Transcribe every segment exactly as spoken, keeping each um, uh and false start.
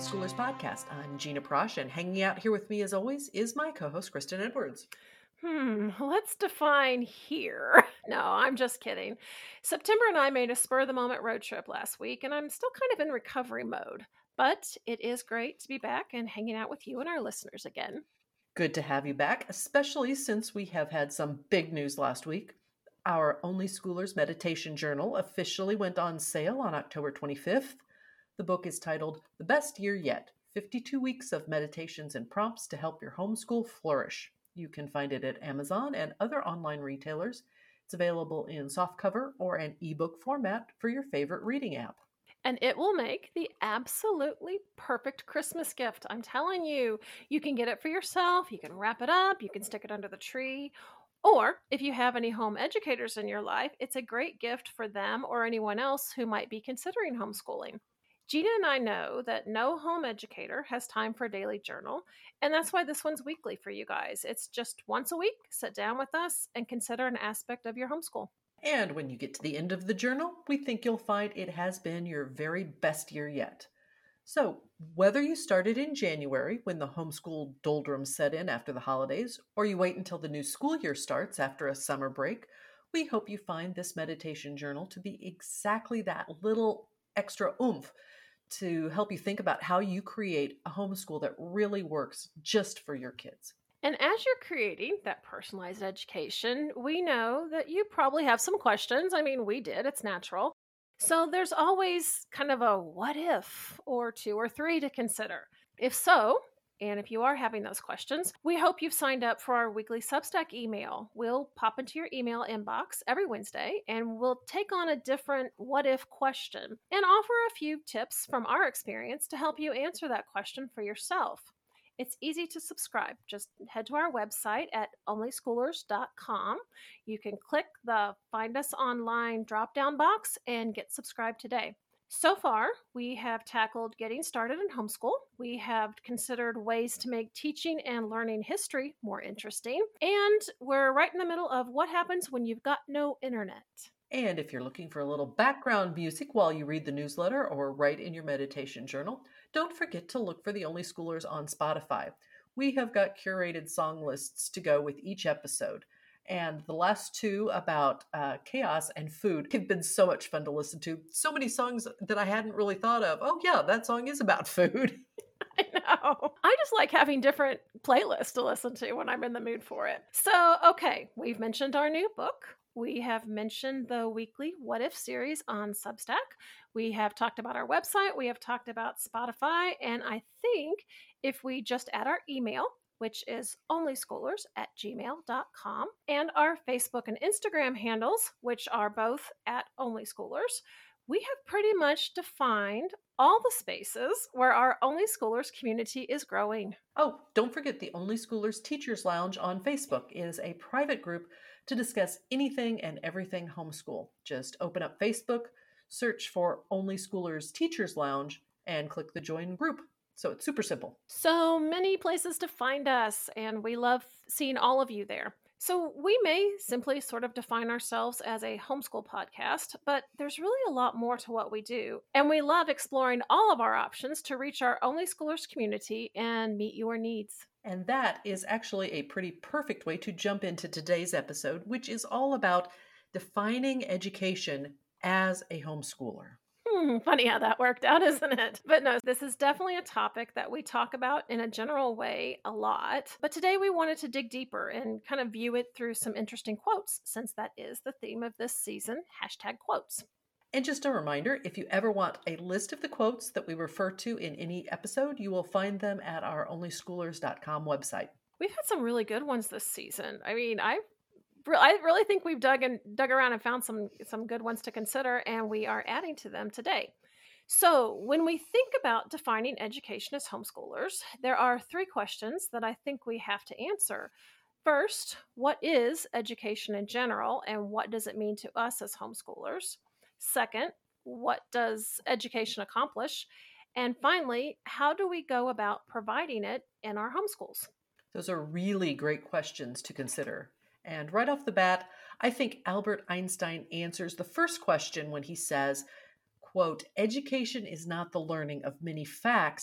Schoolers podcast. I'm Gina Prosh, and hanging out here with me as always is my co-host, Kristen Edwards. Hmm, let's define here. No, I'm just kidding. September and I made a spur-of-the-moment road trip last week, and I'm still kind of in recovery mode. But it is great to be back and hanging out with you and our listeners again. Good to have you back, especially since we have had some big news last week. Our Only Schoolers Meditation Journal officially went on sale on October twenty-fifth. The book is titled The Best Year Yet, fifty-two Weeks of Meditations and Prompts to Help Your Homeschool Flourish. You can find it at Amazon and other online retailers. It's available in softcover or an ebook format for your favorite reading app. And it will make the absolutely perfect Christmas gift. I'm telling you, you can get it for yourself, you can wrap it up, you can stick it under the tree. Or if you have any home educators in your life, it's a great gift for them or anyone else who might be considering homeschooling. Gina and I know that no home educator has time for a daily journal, and that's why this one's weekly for you guys. It's just once a week, sit down with us and consider an aspect of your homeschool. And when you get to the end of the journal, we think you'll find it has been your very best year yet. So, whether you started in January when the homeschool doldrums set in after the holidays, or you wait until the new school year starts after a summer break, we hope you find this meditation journal to be exactly that little extra oomph to help you think about how you create a homeschool that really works just for your kids. And as you're creating that personalized education, we know that you probably have some questions. I mean, we did, it's natural. So there's always kind of a what if or two or three to consider. If so, and if you are having those questions, we hope you've signed up for our weekly Substack email. We'll pop into your email inbox every Wednesday and we'll take on a different what if question and offer a few tips from our experience to help you answer that question for yourself. It's easy to subscribe. Just head to our website at only schoolers dot com. You can click the Find Us Online drop-down box and get subscribed today. So far, we have tackled getting started in homeschool. We have considered ways to make teaching and learning history more interesting. And we're right in the middle of what happens when you've got no internet. And if you're looking for a little background music while you read the newsletter or write in your meditation journal, don't forget to look for the Only Schoolers on Spotify. We have got curated song lists to go with each episode. And the last two about uh, chaos and food have been so much fun to listen to. So many songs that I hadn't really thought of. Oh yeah, that song is about food. I know. I just like having different playlists to listen to when I'm in the mood for it. So, okay, we've mentioned our new book. We have mentioned the weekly What If series on Substack. We have talked about our website. We have talked about Spotify. And I think if we just add our email, which is only schoolers at gmail dot com, and our Facebook and Instagram handles, which are both at only schoolers, we have pretty much defined all the spaces where our Only Schoolers community is growing. Oh, don't forget the Only Schoolers Teachers Lounge on Facebook is a private group to discuss anything and everything homeschool. Just open up Facebook, search for Only Schoolers Teachers Lounge, and click the join group. So it's super simple. So many places to find us, and we love seeing all of you there. So we may simply sort of define ourselves as a homeschool podcast, but there's really a lot more to what we do. And we love exploring all of our options to reach our Only Schoolers community and meet your needs. And that is actually a pretty perfect way to jump into today's episode, which is all about defining education as a homeschooler. Hmm, funny how that worked out, isn't it? But no, this is definitely a topic that we talk about in a general way a lot. But today we wanted to dig deeper and kind of view it through some interesting quotes, since that is the theme of this season, hashtag quotes. And just a reminder, if you ever want a list of the quotes that we refer to in any episode, you will find them at our only schoolers dot com website. We've had some really good ones this season. I mean, I I really think we've dug and dug around and found some some good ones to consider, and we are adding to them today. So when we think about defining education as homeschoolers, there are three questions that I think we have to answer. First, what is education in general, and what does it mean to us as homeschoolers? Second, what does education accomplish? And finally, how do we go about providing it in our homeschools? Those are really great questions to consider. And right off the bat, I think Albert Einstein answers the first question when he says, quote, education is not the learning of many facts,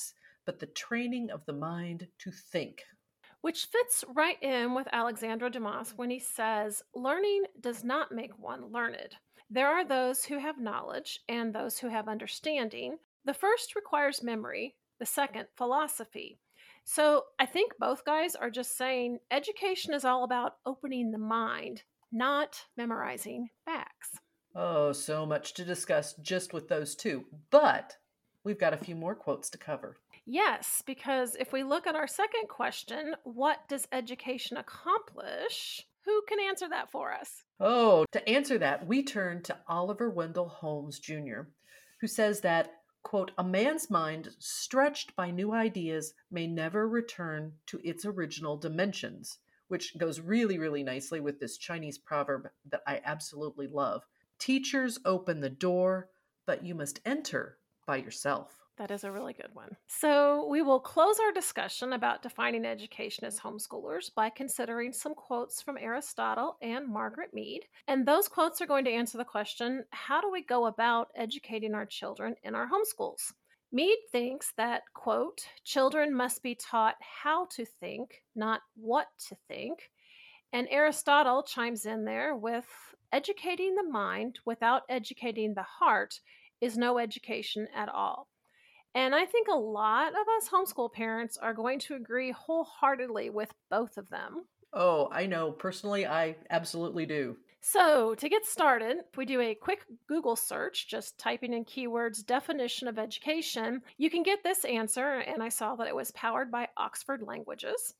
but the training of the mind to think. Which fits right in with Alexandre Dumas when he says, learning does not make one learned. There are those who have knowledge and those who have understanding. The first requires memory, the second, philosophy. So I think both guys are just saying education is all about opening the mind, not memorizing facts. Oh, so much to discuss just with those two, but we've got a few more quotes to cover. Yes, because if we look at our second question, what does education accomplish? Who can answer that for us? Oh, to answer that, we turn to Oliver Wendell Holmes Junior, who says that, quote, a man's mind stretched by new ideas may never return to its original dimensions, which goes really, really nicely with this Chinese proverb that I absolutely love. Teachers open the door, but you must enter by yourself. That is a really good one. So we will close our discussion about defining education as homeschoolers by considering some quotes from Aristotle and Margaret Mead. And those quotes are going to answer the question, how do we go about educating our children in our homeschools? Mead thinks that, quote, children must be taught how to think, not what to think. And Aristotle chimes in there with, educating the mind without educating the heart is no education at all. And I think a lot of us homeschool parents are going to agree wholeheartedly with both of them. Oh, I know. Personally, I absolutely do. So, to get started, if we do a quick Google search, just typing in keywords definition of education, you can get this answer, and I saw that it was powered by Oxford Languages.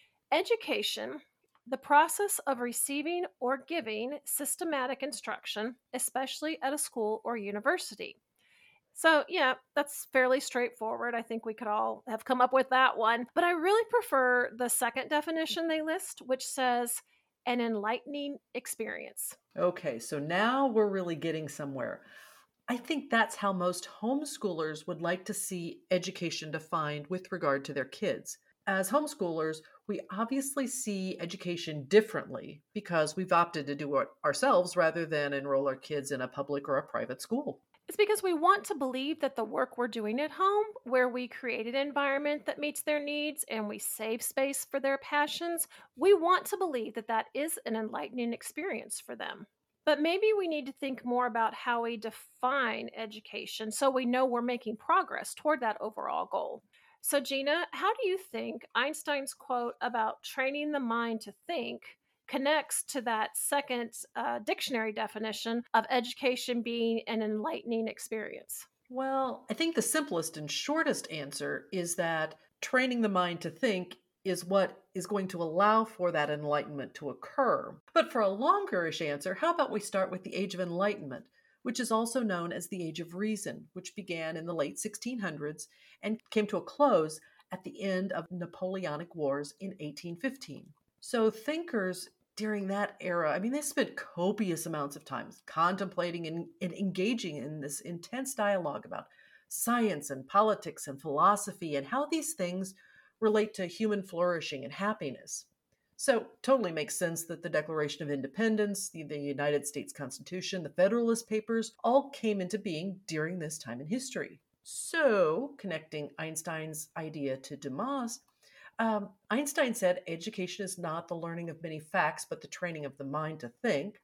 Education, the process of receiving or giving systematic instruction, especially at a school or university. So, yeah, that's fairly straightforward. I think we could all have come up with that one. But I really prefer the second definition they list, which says an enlightening experience. Okay, so now we're really getting somewhere. I think that's how most homeschoolers would like to see education defined with regard to their kids. As homeschoolers, we obviously see education differently because we've opted to do it ourselves rather than enroll our kids in a public or a private school. It's because we want to believe that the work we're doing at home, where we create an environment that meets their needs and we save space for their passions, we want to believe that that is an enlightening experience for them. But maybe we need to think more about how we define education so we know we're making progress toward that overall goal. So, Gina, how do you think Einstein's quote about training the mind to think connects to that second uh, dictionary definition of education being an enlightening experience? Well, I think the simplest and shortest answer is that training the mind to think is what is going to allow for that enlightenment to occur. But for a longerish answer, how about we start with the Age of Enlightenment, which is also known as the Age of Reason, which began in the late sixteen hundreds and came to a close at the end of Napoleonic Wars in eighteen fifteen. So thinkers during that era, I mean, they spent copious amounts of time contemplating and, and engaging in this intense dialogue about science and politics and philosophy and how these things relate to human flourishing and happiness. So, totally makes sense that the Declaration of Independence, the, the United States Constitution, the Federalist Papers all came into being during this time in history. So, connecting Einstein's idea to Dumas, um, Einstein said education is not the learning of many facts, but the training of the mind to think.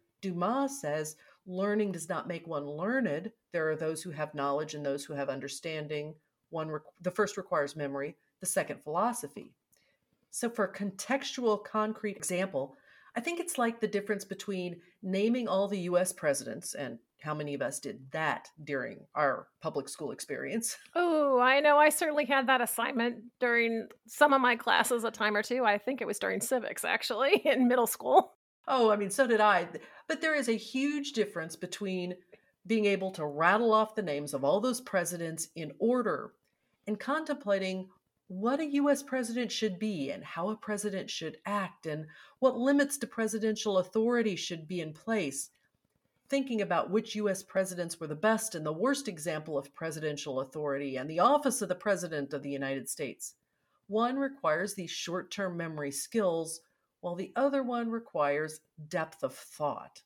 Dumas says learning does not make one learned. There are those who have knowledge and those who have understanding. One, re- the first requires memory, the second, philosophy. So, for a contextual, concrete example, I think it's like the difference between naming all the U S presidents, and how many of us did that during our public school experience. Oh, I know. I certainly had that assignment during some of my classes a time or two. I think it was during civics, actually, in middle school. Oh, I mean, so did I. But there is a huge difference between being able to rattle off the names of all those presidents in order and contemplating what a U S president should be and how a president should act and what limits to presidential authority should be in place. Thinking about which U S presidents were the best and the worst example of presidential authority and the office of the President of the United States. One requires these short-term memory skills, while the other one requires depth of thought.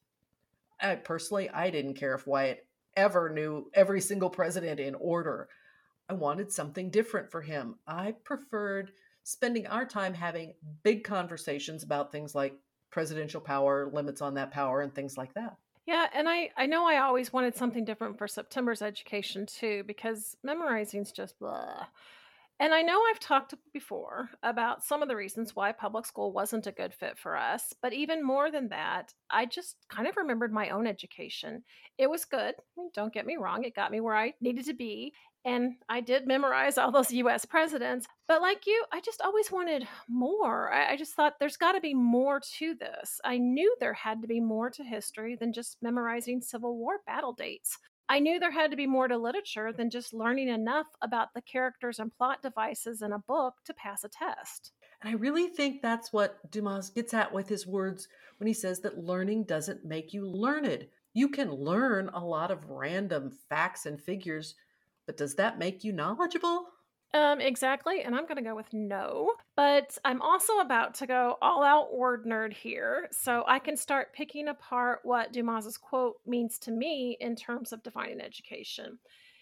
I, personally, I didn't care if Wyatt ever knew every single president in order. I wanted something different for him. I preferred spending our time having big conversations about things like presidential power, limits on that power, and things like that. Yeah, and I I know I always wanted something different for September's education too, because memorizing's just blah. And I know I've talked before about some of the reasons why public school wasn't a good fit for us, but even more than that, I just kind of remembered my own education. It was good. I mean, don't get me wrong, it got me where I needed to be. And I did memorize all those U S presidents. But like you, I just always wanted more. I, I just thought there's got to be more to this. I knew there had to be more to history than just memorizing Civil War battle dates. I knew there had to be more to literature than just learning enough about the characters and plot devices in a book to pass a test. And I really think that's what Dumas gets at with his words when he says that learning doesn't make you learned. You can learn a lot of random facts and figures, but does that make you knowledgeable? Um, exactly. And I'm going to go with no. But I'm also about to go all out word nerd here. So I can start picking apart what Dumas's quote means to me in terms of defining education.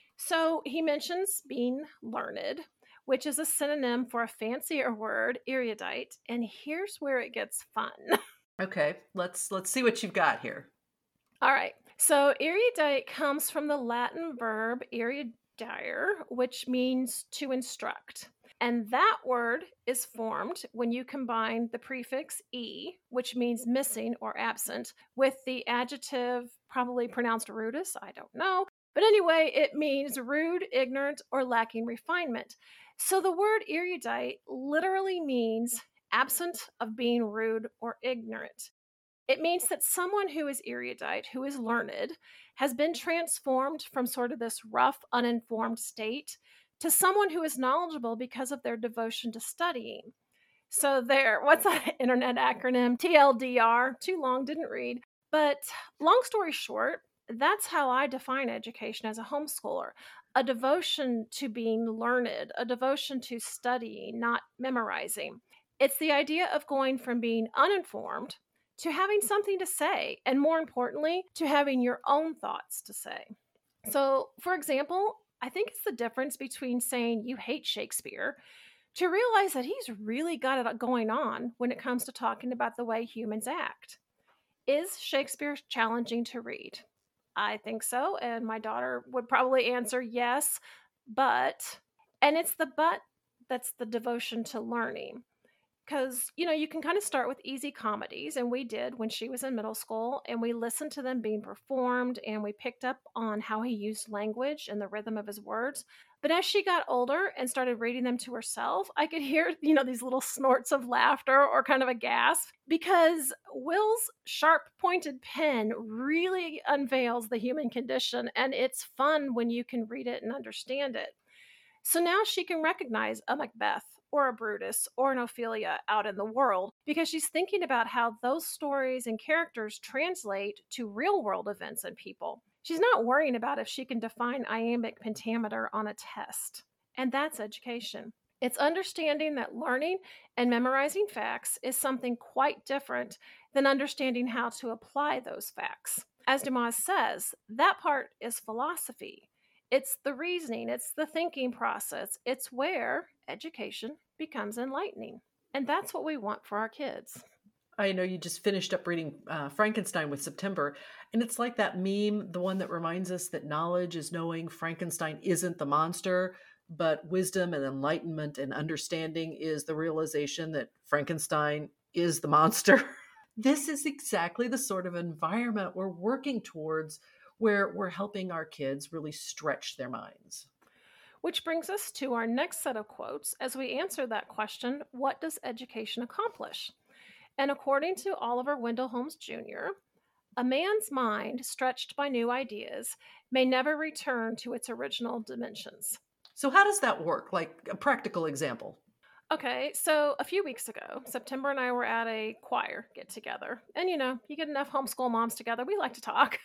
So he mentions being learned, which is a synonym for a fancier word, erudite. And here's where it gets fun. Okay, let's let's see what you've got here. All right. So erudite comes from the Latin verb erudire, which means to instruct. And that word is formed when you combine the prefix e, which means missing or absent, with the adjective, probably pronounced rudis, I don't know. But anyway, it means rude, ignorant, or lacking refinement. So the word erudite literally means absent of being rude or ignorant. It means that someone who is erudite, who is learned, has been transformed from sort of this rough, uninformed state to someone who is knowledgeable because of their devotion to studying. So there, what's that internet acronym? T L D R. Too long, didn't read. But long story short, that's how I define education as a homeschooler. A devotion to being learned, a devotion to studying, not memorizing. It's the idea of going from being uninformed to having something to say, and more importantly, to having your own thoughts to say. So, for example, I think it's the difference between saying you hate Shakespeare to realize that he's really got it going on when it comes to talking about the way humans act. Is Shakespeare challenging to read? I think so, and my daughter would probably answer yes, but, and it's the but that's the devotion to learning. Because, you know, you can kind of start with easy comedies, and we did when she was in middle school, and we listened to them being performed, and we picked up on how he used language and the rhythm of his words. But as she got older and started reading them to herself, I could hear, you know, these little snorts of laughter or kind of a gasp, because Will's sharp pointed pen really unveils the human condition, and it's fun when you can read it and understand it. So now she can recognize a Macbeth or a Brutus or an Ophelia out in the world because she's thinking about how those stories and characters translate to real world events and people. She's not worrying about if she can define iambic pentameter on a test. And that's education. It's understanding that learning and memorizing facts is something quite different than understanding how to apply those facts. As Dumas says, that part is philosophy. It's the reasoning, it's the thinking process. It's where education becomes enlightening. And that's what we want for our kids. I know you just finished up reading uh, Frankenstein with September, and it's like that meme, the one that reminds us that knowledge is knowing Frankenstein isn't the monster, but wisdom and enlightenment and understanding is the realization that Frankenstein is the monster. This is exactly the sort of environment we're working towards, where we're helping our kids really stretch their minds. Which brings us to our next set of quotes as we answer that question, what does education accomplish? And according to Oliver Wendell Holmes Junior, a man's mind, stretched by new ideas, may never return to its original dimensions. So how does that work? Like a practical example. Okay, so a few weeks ago, September and I were at a choir get together. And you know, you get enough homeschool moms together, we like to talk.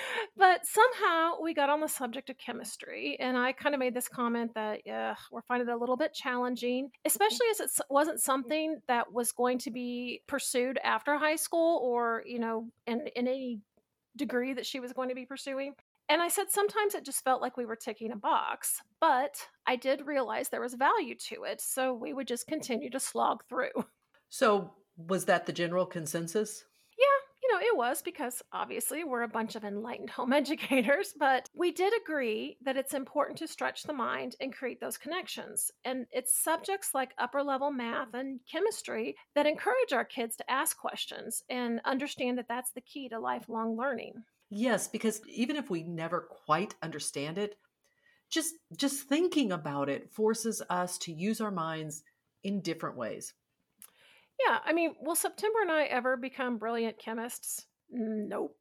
But somehow we got on the subject of chemistry. And I kind of made this comment that, yeah, we're finding it a little bit challenging, especially as it wasn't something that was going to be pursued after high school or, you know, in, in any degree that she was going to be pursuing. And I said sometimes it just felt like we were ticking a box, but I did realize there was value to it, so we would just continue to slog through. So, was that the general consensus? Yeah, you know, it was because obviously we're a bunch of enlightened home educators, but we did agree that it's important to stretch the mind and create those connections. And it's subjects like upper level math and chemistry that encourage our kids to ask questions and understand that that's the key to lifelong learning. Yes, because even if we never quite understand it, just just thinking about it forces us to use our minds in different ways. Yeah, I mean, will September and I ever become brilliant chemists? Nope.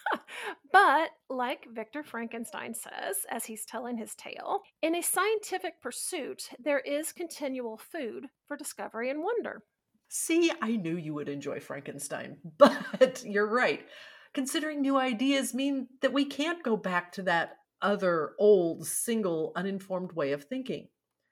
But, like Victor Frankenstein says, as he's telling his tale, in a scientific pursuit, there is continual food for discovery and wonder. See, I knew you would enjoy Frankenstein, but you're right. Considering new ideas mean that we can't go back to that other old, single, uninformed way of thinking.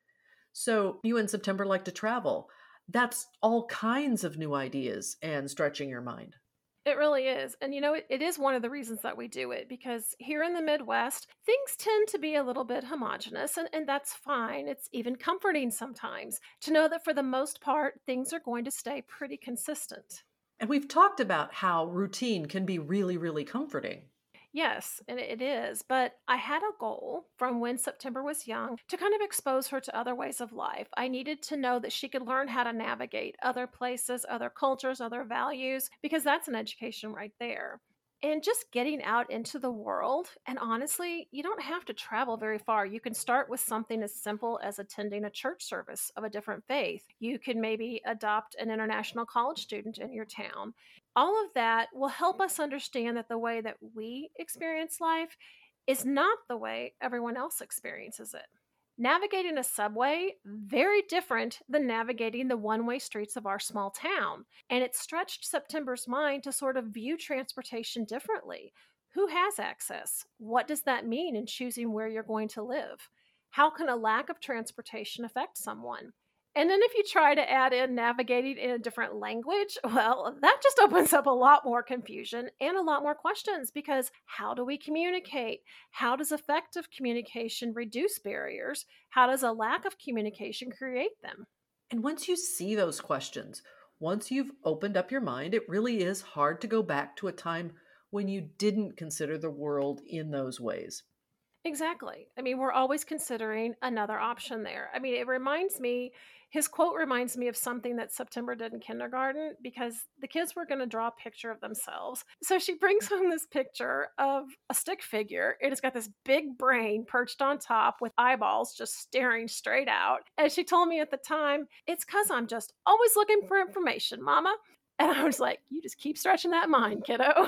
So, you in September like to travel. That's all kinds of new ideas and stretching your mind. It really is. And you know, it, it is one of the reasons that we do it because here in the Midwest, things tend to be a little bit homogenous, and, and that's fine. It's even comforting sometimes to know that for the most part, things are going to stay pretty consistent. And we've talked about how routine can be really, really comforting. Yes, and it is. But I had a goal from when September was young to kind of expose her to other ways of life. I needed to know that she could learn how to navigate other places, other cultures, other values, because that's an education right there. And just getting out into the world. And honestly, you don't have to travel very far. You can start with something as simple as attending a church service of a different faith. You can maybe adopt an international college student in your town. All of that will help us understand that the way that we experience life is not the way everyone else experiences it. Navigating a subway, very different than navigating the one way streets of our small town. And it stretched September's mind to sort of view transportation differently. Who has access? What does that mean in choosing where you're going to live? How can a lack of transportation affect someone? And then if you try to add in navigating in a different language, well, that just opens up a lot more confusion and a lot more questions because how do we communicate? How does effective communication reduce barriers? How does a lack of communication create them? And once you see those questions, once you've opened up your mind, it really is hard to go back to a time when you didn't consider the world in those ways. Exactly. I mean, we're always considering another option there. I mean, it reminds me, his quote reminds me of something that September did in kindergarten because the kids were going to draw a picture of themselves. So she brings home this picture of a stick figure. It has got this big brain perched on top with eyeballs just staring straight out. And she told me at the time, it's because I'm just always looking for information, Mama. And I was like, you just keep stretching that mind, kiddo.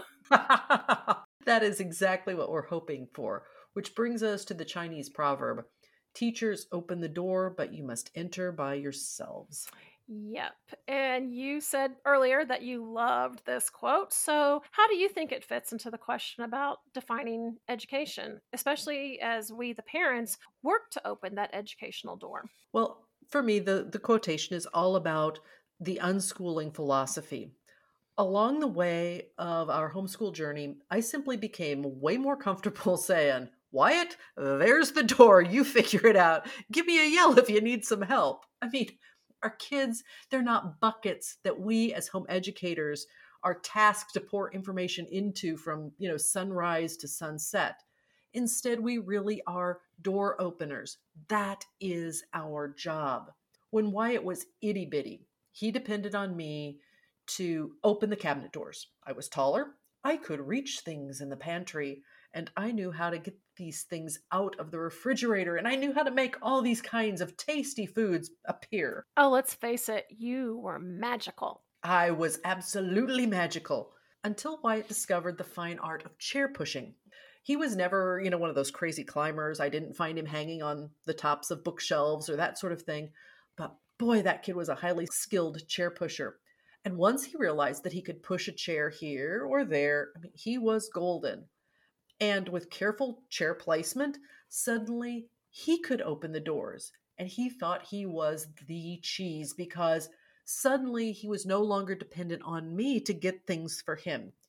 That is exactly what we're hoping for, which brings us to the Chinese proverb: teachers open the door, but you must enter by yourselves. Yep. And you said earlier that you loved this quote. So, how do you think it fits into the question about defining education, especially as we, the parents, work to open that educational door? Well, for me, the, the quotation is all about the unschooling philosophy. Along the way of our homeschool journey, I simply became way more comfortable saying, Wyatt, there's the door. You figure it out. Give me a yell if you need some help. I mean, our kids, they're not buckets that we as home educators are tasked to pour information into from, you know, sunrise to sunset. Instead, we really are door openers. That is our job. When Wyatt was itty bitty, he depended on me to open the cabinet doors. I was taller. I could reach things in the pantry, and I knew how to get these things out of the refrigerator, and I knew how to make all these kinds of tasty foods appear. Oh, let's face it, you were magical. I was absolutely magical until Wyatt discovered the fine art of chair pushing. He was never, you know, one of those crazy climbers. I didn't find him hanging on the tops of bookshelves or that sort of thing. But boy, that kid was a highly skilled chair pusher. And once he realized that he could push a chair here or there, I mean, he was golden. And with careful chair placement, suddenly he could open the doors. And he thought he was the cheese because suddenly he was no longer dependent on me to get things for him.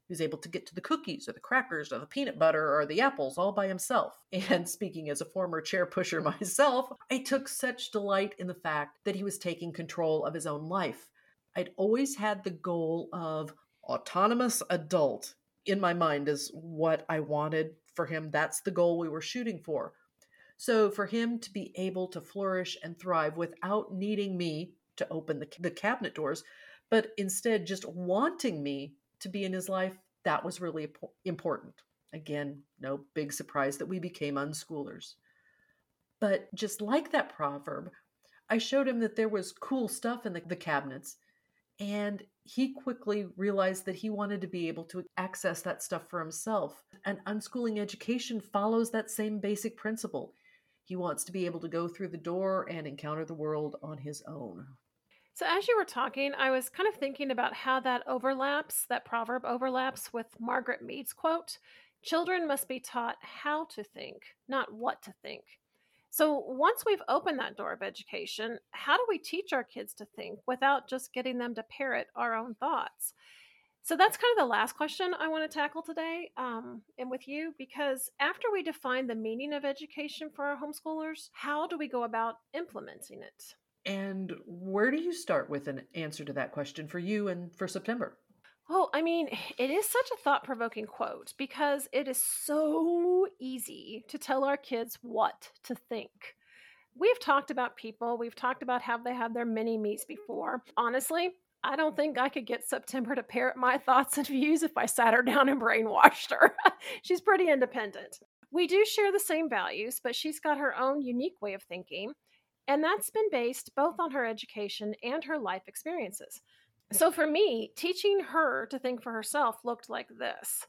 He was able to get to the cookies or the crackers or the peanut butter or the apples all by himself. And speaking as a former chair pusher myself, I took such delight in the fact that he was taking control of his own life. I'd always had the goal of autonomous adult in my mind as what I wanted for him. That's the goal we were shooting for. So for him to be able to flourish and thrive without needing me to open the, the cabinet doors, but instead just wanting me to be in his life, that was really important. Again, no big surprise that we became unschoolers. But just like that proverb, I showed him that there was cool stuff in the, the cabinets, and he quickly realized that he wanted to be able to access that stuff for himself. An unschooling education follows that same basic principle. He wants to be able to go through the door and encounter the world on his own. So, as you were talking, I was kind of thinking about how that overlaps, that proverb overlaps with Margaret Mead's quote: children must be taught how to think, not what to think. So, once we've opened that door of education, how do we teach our kids to think without just getting them to parrot our own thoughts? So, that's kind of the last question I want to tackle today, um, and with you, because after we define the meaning of education for our homeschoolers, how do we go about implementing it? And where do you start with an answer to that question for you and for September? Well, I mean, it is such a thought provoking quote because it is so easy to tell our kids what to think. We've talked about people, we've talked about how they have their mini me's before. Honestly, I don't think I could get September to parrot my thoughts and views if I sat her down and brainwashed her. She's pretty independent. We do share the same values, but she's got her own unique way of thinking. And that's been based both on her education and her life experiences. So for me, teaching her to think for herself looked like this.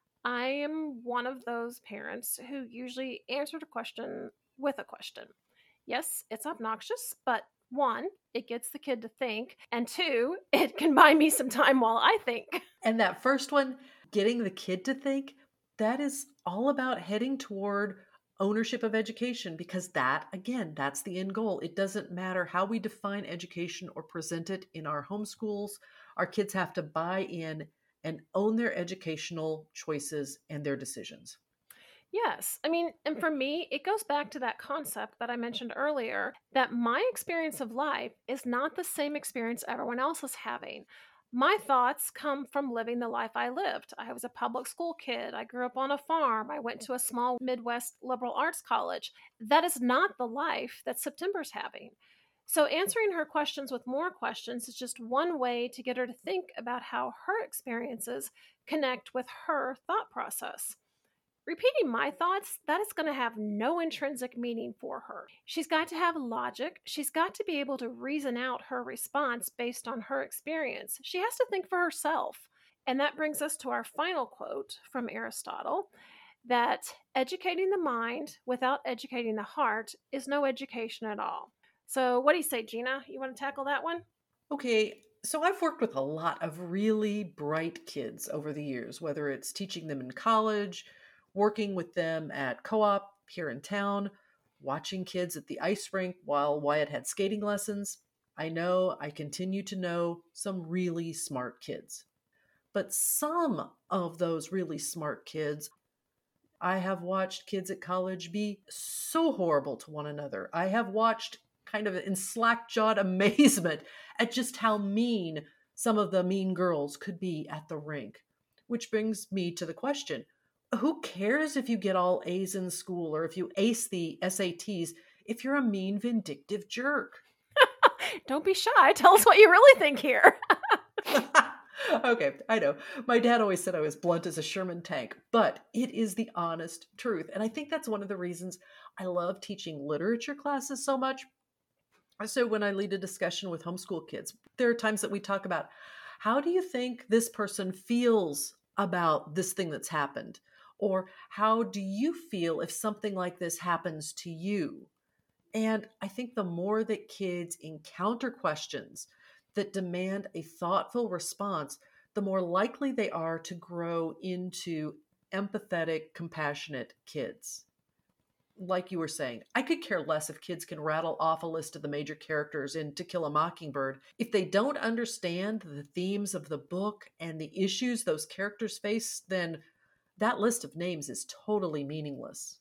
I am one of those parents who usually answered a question with a question. Yes, it's obnoxious, but one, it gets the kid to think, and two, it can buy me some time while I think. And that first one, getting the kid to think, that is all about heading toward ownership of education, because that, again, that's the end goal. It doesn't matter how we define education or present it in our homeschools. Our kids have to buy in and own their educational choices and their decisions. Yes. I mean, and for me, it goes back to that concept that I mentioned earlier, that my experience of life is not the same experience everyone else is having. My thoughts come from living the life I lived. I was a public school kid. I grew up on a farm. I went to a small Midwest liberal arts college. That is not the life that September's having. So, answering her questions with more questions is just one way to get her to think about how her experiences connect with her thought process. Repeating my thoughts, that is going to have no intrinsic meaning for her. She's got to have logic. She's got to be able to reason out her response based on her experience. She has to think for herself. And that brings us to our final quote from Aristotle, that educating the mind without educating the heart is no education at all. So what do you say, Gina? You want to tackle that one? Okay, so I've worked with a lot of really bright kids over the years, whether it's teaching them in college, working with them at co-op here in town, watching kids at the ice rink while Wyatt had skating lessons. I know I continue to know some really smart kids. But some of those really smart kids, I have watched kids at college be so horrible to one another. I have watched kind of in slack-jawed amazement at just how mean some of the mean girls could be at the rink. Which brings me to the question, who cares if you get all A's in school or if you ace the S A Ts if you're a mean, vindictive jerk? Don't be shy. Tell us what you really think here. Okay, I know. My dad always said I was blunt as a Sherman tank, but it is the honest truth. And I think that's one of the reasons I love teaching literature classes so much. So when I lead a discussion with homeschool kids, there are times that we talk about, how do you think this person feels about this thing that's happened? Or how do you feel if something like this happens to you? And I think the more that kids encounter questions that demand a thoughtful response, the more likely they are to grow into empathetic, compassionate kids. Like you were saying, I could care less if kids can rattle off a list of the major characters in To Kill a Mockingbird. If they don't understand the themes of the book and the issues those characters face, then that list of names is totally meaningless.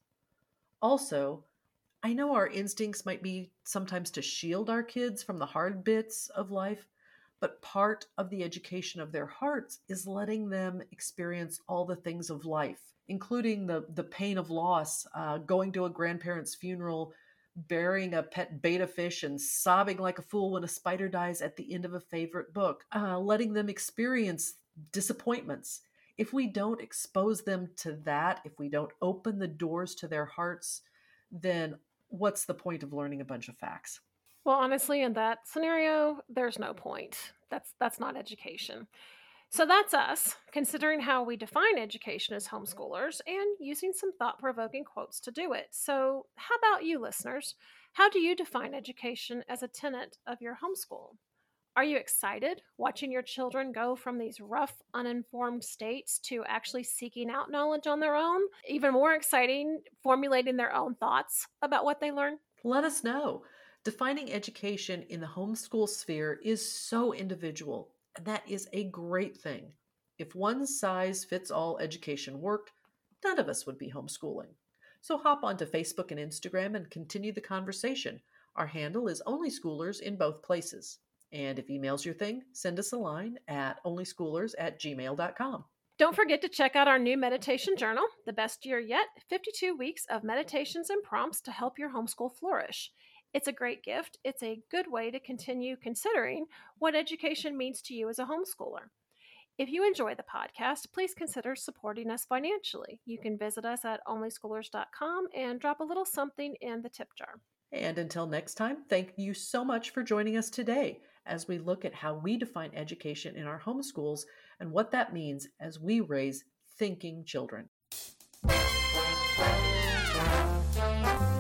Also, I know our instincts might be sometimes to shield our kids from the hard bits of life, but part of the education of their hearts is letting them experience all the things of life, including the, the pain of loss, uh, going to a grandparent's funeral, burying a pet betta fish, and sobbing like a fool when a spider dies at the end of a favorite book, uh, letting them experience disappointments. If we don't expose them to that, if we don't open the doors to their hearts, then what's the point of learning a bunch of facts? Well, honestly, in that scenario, there's no point. That's that's not education. So that's us, considering how we define education as homeschoolers and using some thought-provoking quotes to do it. So, how about you, listeners? How do you define education as a tenet of your homeschool? Are you excited watching your children go from these rough, uninformed states to actually seeking out knowledge on their own? Even more exciting, formulating their own thoughts about what they learn? Let us know. Defining education in the homeschool sphere is so individual, and that is a great thing. If one size fits all education worked, none of us would be homeschooling. So hop onto Facebook and Instagram and continue the conversation. Our handle is OnlySchoolers in both places. And if email's your thing, send us a line at onlyschoolers at gmail dot com. Don't forget to check out our new meditation journal, The Best Year Yet, fifty-two weeks of meditations and prompts to help your homeschool flourish. It's a great gift. It's a good way to continue considering what education means to you as a homeschooler. If you enjoy the podcast, please consider supporting us financially. You can visit us at only schoolers dot com and drop a little something in the tip jar. And until next time, thank you so much for joining us today as we look at how we define education in our homeschools and what that means as we raise thinking children.